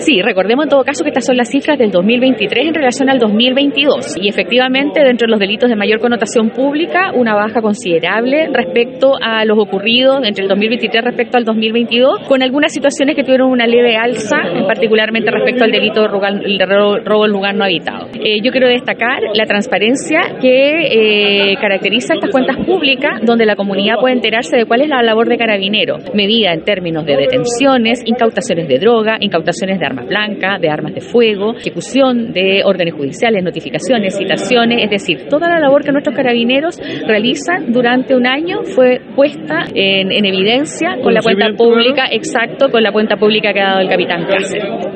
Sí, recordemos en todo caso que estas son las cifras del 2023 en relación al 2022 y efectivamente dentro de los delitos de mayor connotación pública una baja considerable respecto a los ocurridos entre el 2023 respecto al 2022 con algunas situaciones que tuvieron una leve alza, particularmente respecto al delito de robo en lugar no habitado. Yo quiero destacar la transparencia que caracteriza estas cuentas públicas donde la comunidad puede enterarse de cuál es la labor de Carabineros, medida en términos de detenciones, incautaciones de droga, incautaciones de armas blancas, de armas de fuego, ejecución de órdenes judiciales, notificaciones, citaciones, es decir, toda la labor que nuestros carabineros realizan durante un año fue puesta en evidencia con la cuenta pública, exacto, con la cuenta pública que ha dado el capitán Cáceres.